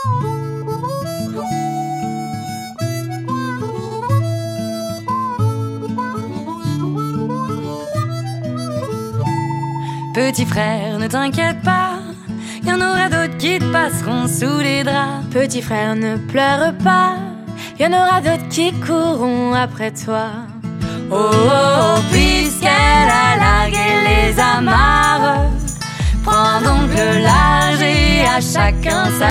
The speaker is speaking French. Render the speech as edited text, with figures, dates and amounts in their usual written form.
Petit frère, ne t'inquiète pas, y en aura d'autres qui te passeront sous les draps. Petit frère, ne pleure pas, y en aura d'autres qui courront après toi. Oh, oh, oh, puisqu'elle a largué les amarres, prends donc le large et à chacun sa